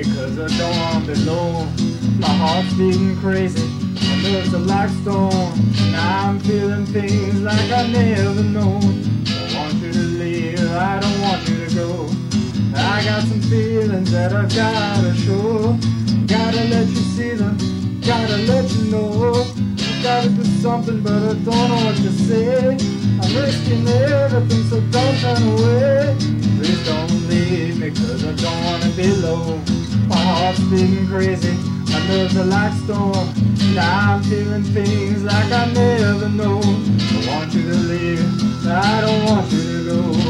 cause I don't want to be alone. My heart's beating crazy, my nerves are like stone. Now I'm feeling things like I never known. I want you to leave, I don't want you to go. I got some feelings that I gotta show. Gotta let you see them, gotta let you know. I gotta do something but I don't know what to say. I'm risking everything so don't turn away. Please don't leave me cause I don't wanna be alone. My heart's beating crazy, my nerves are like stone. Now I'm feeling things like I never known. I want you to leave, I don't want you to go.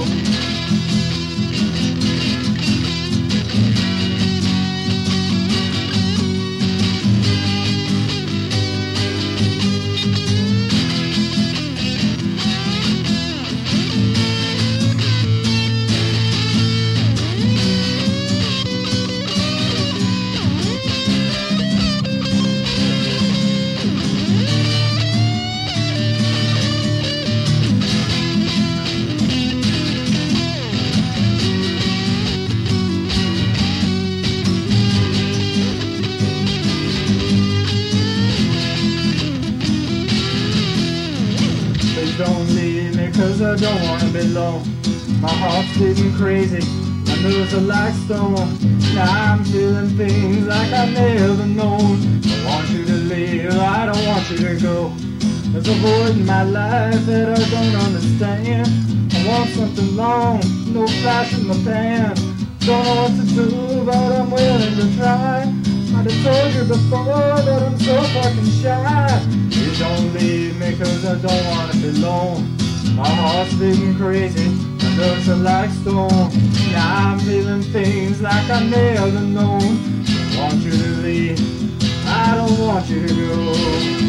Don't leave me cause I don't wanna be alone. My heart's beating crazy, my nerves are like stone. Now I'm feeling things like I've never known. I want you to leave, I don't want you to go. There's a void in my life that I don't understand. I want something long, no flash in the pan. Don't know what to do, but I'm willing to try. I'd have told you before that I'm so fucking shy. Please don't leave me cause I don't wanna be alone. My heart's beating crazy, my nerves are like stone. Now I'm feeling things like I've never known. I want you to leave, I don't want you to go.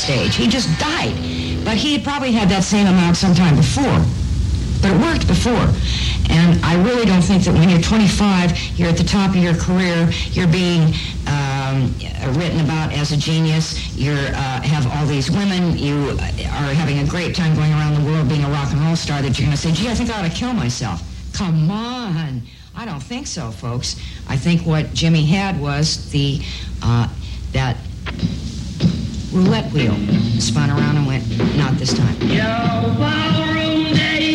stage. He just died. But he had probably had that same amount sometime before. But it worked before. And I really don't think that when you're 25, you're at the top of your career, you're being written about as a genius, you have all these women, you are having a great time going around the world being a rock and roll star, that you're going to say, gee, I think I ought to kill myself. Come on. I don't think so, folks. I think what Jimmy had was that roulette wheel spun around and went, not this time. Yo, ballroom days.